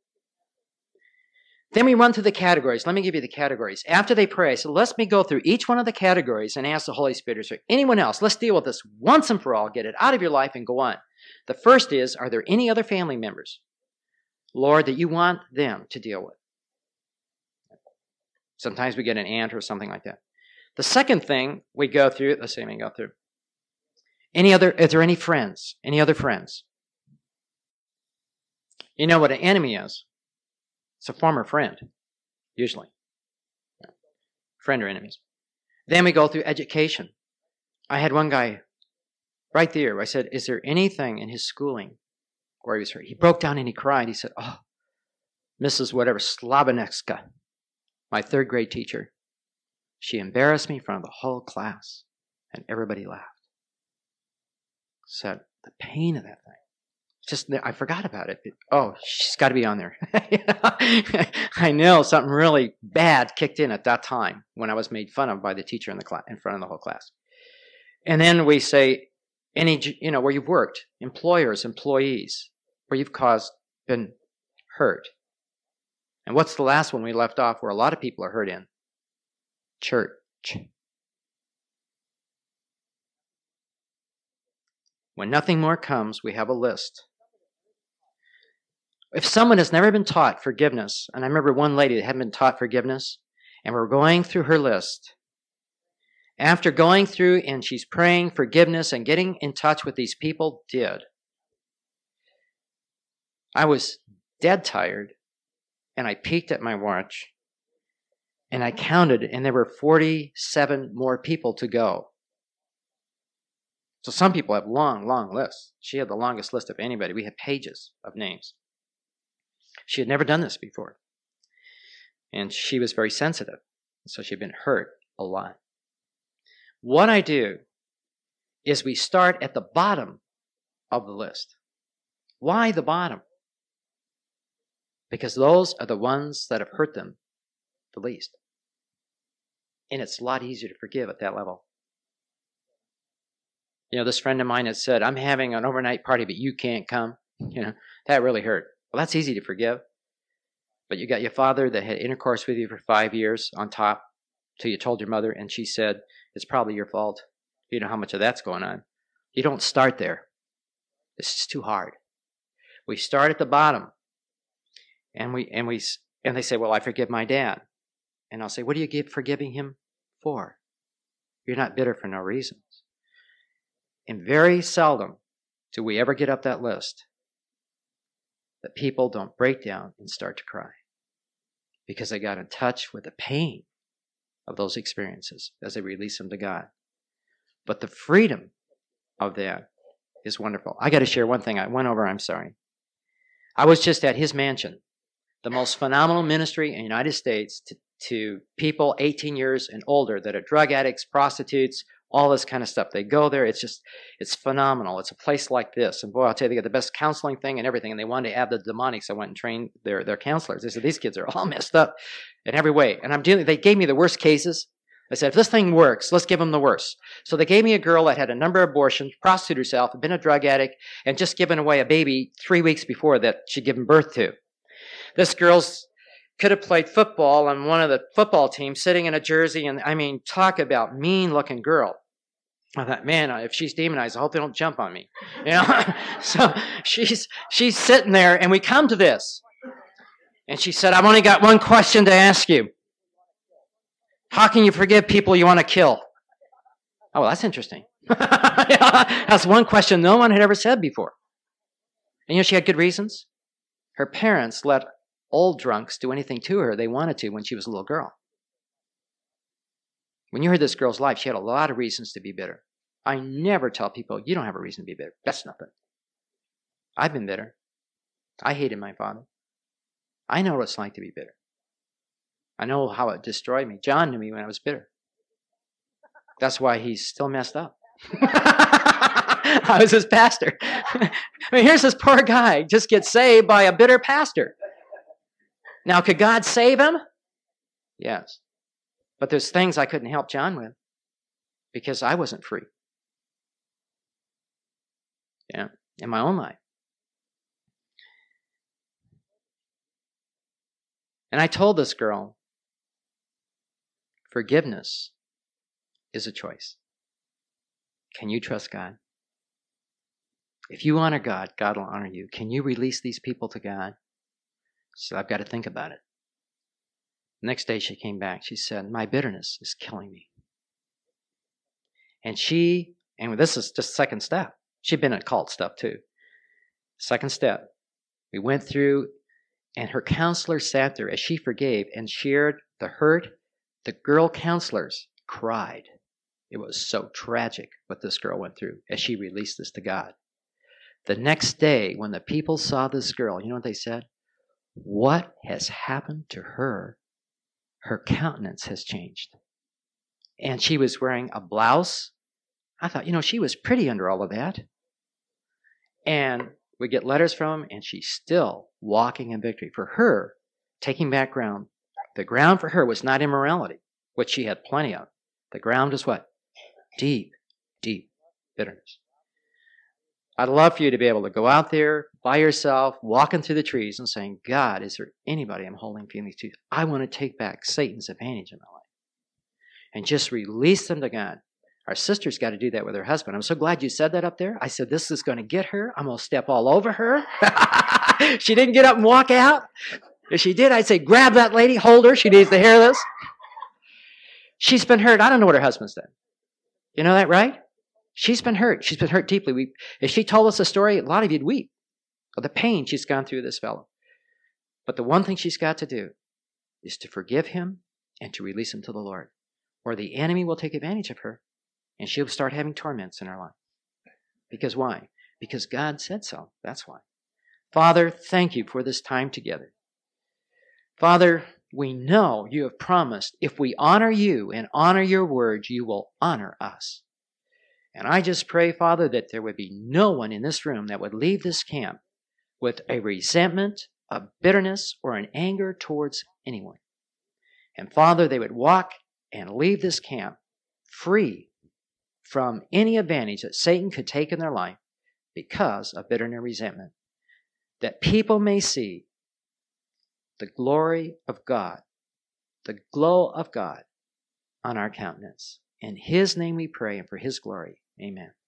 Then we run through the categories. Let me give you the categories. After they pray, so let me go through each one of the categories and ask the Holy Spirit, is there anyone else? Let's deal with this once and for all. Get it out of your life and go on. The first is, are there any other family members, Lord, that you want them to deal with? Sometimes we get an aunt or something like that. The second thing we go through, let's see, let me go through. Any other, is there any friends? Any other friends? You know what an enemy is? It's a former friend, usually. Friend or enemies. Then we go through education. I had one guy right there. I said, is there anything in his schooling where he was hurt? He broke down and he cried. He said, oh, Missus whatever, Slabanecka, my third grade teacher, she embarrassed me in front of the whole class, and everybody laughed. Said, the pain of that thing. Just, I forgot about it. Oh, she's got to be on there. I know something really bad kicked in at that time when I was made fun of by the teacher in the class, in front of the whole class. And then we say, any, you know, where you've worked, employers, employees, where you've caused, been hurt. And what's the last one we left off where a lot of people are hurt in? Church. When nothing more comes, we have a list. If someone has never been taught forgiveness, and I remember one lady that hadn't been taught forgiveness, and we're going through her list. After going through and she's praying forgiveness and getting in touch with these people, did. I was dead tired, and I peeked at my watch, and I counted, and there were forty-seven more people to go. So some people have long, long lists. She had the longest list of anybody. We had pages of names. She had never done this before. And she was very sensitive. So she'd been hurt a lot. What I do is we start at the bottom of the list. Why the bottom? Because those are the ones that have hurt them the least. And it's a lot easier to forgive at that level. You know, this friend of mine had said, I'm having an overnight party, but you can't come. You know, that really hurt. Well, that's easy to forgive. But you got your father that had intercourse with you for five years on top till you told your mother, and she said, it's probably your fault. You know how much of that's going on. You don't start there. It's just too hard. We start at the bottom. And we and we and they say, well, I forgive my dad. And I'll say, what do you give forgiving him for? You're not bitter for no reasons. And very seldom do we ever get up that list that people don't break down and start to cry because they got in touch with the pain of those experiences as they release them to God. But the freedom of that is wonderful. I got to share one thing. I went over, I'm sorry. I was just at his mansion, the most phenomenal ministry in the United States to, to people eighteen years and older that are drug addicts, prostitutes, all this kind of stuff. They go there. It's just, it's phenomenal. It's a place like this. And boy, I'll tell you, they got the best counseling thing and everything. And they wanted to add the demonics. I went and trained their, their counselors. They said, these kids are all messed up in every way. And I'm dealing, they gave me the worst cases. I said, if this thing works, let's give them the worst. So they gave me a girl that had a number of abortions, prostituted herself, had been a drug addict, and just given away a baby three weeks before that she'd given birth to. This girl's could have played football on one of the football teams, sitting in a jersey, and I mean, talk about mean-looking girl. I thought, man, if she's demonized, I hope they don't jump on me. You know? So she's she's sitting there, and we come to this. And she said, I've only got one question to ask you. How can you forgive people you want to kill? Oh, well, that's interesting. That's one question no one had ever said before. And you know, she had good reasons. Her parents let old drunks do anything to her they wanted to when she was a little girl. When you heard this girl's life, she had a lot of reasons to be bitter. I never tell people, you don't have a reason to be bitter. That's nothing. I've been bitter. I hated my father. I know what it's like to be bitter. I know how it destroyed me. John knew me when I was bitter. That's why he's still messed up. I was his pastor. I mean, here's this poor guy just gets saved by a bitter pastor. Now, could God save him? Yes. But there's things I couldn't help John with because I wasn't free. Yeah, in my own life. And I told this girl, forgiveness is a choice. Can you trust God? If you honor God, God will honor you. Can you release these people to God? So I've got to think about it. The next day she came back. She said, my bitterness is killing me. And she, and this is just second step. She'd been in cult stuff too. Second step. We went through, and her counselor sat there as she forgave and shared the hurt. The girl counselors cried It was so tragic what this girl went through as she released this to God. The next day, when the people saw this girl, you know what they said? What has happened to her? Her countenance has changed. And she was wearing a blouse. I thought, you know, she was pretty under all of that. And we get letters from him, and she's still walking in victory. For her, taking back ground, the ground for her was not immorality, which she had plenty of. The ground is what? Deep, deep bitterness. I'd love for you to be able to go out there by yourself, walking through the trees and saying, God, is there anybody I'm holding feelings to? I want to take back Satan's advantage in my life. And just release them to God. Our sister's got to do that with her husband. I'm so glad you said that up there. I said, this is going to get her. I'm going to step all over her. She didn't get up and walk out. If she did, I'd say, grab that lady, hold her. She needs to hear this. She's been hurt. I don't know what her husband's done. You know that, right? She's been hurt. She's been hurt deeply. We, if she told us a story, a lot of you'd weep of the pain she's gone through this fellow. But the one thing she's got to do is to forgive him and to release him to the Lord, or the enemy will take advantage of her and she'll start having torments in her life. Because why? Because God said so. That's why. Father, thank you for this time together. Father, we know you have promised if we honor you and honor your words, you will honor us. And I just pray, Father, that there would be no one in this room that would leave this camp with a resentment, a bitterness, or an anger towards anyone. And Father, they would walk and leave this camp free from any advantage that Satan could take in their life because of bitterness and resentment. That people may see the glory of God, the glow of God on our countenance. In His name we pray, and for His glory. Amen.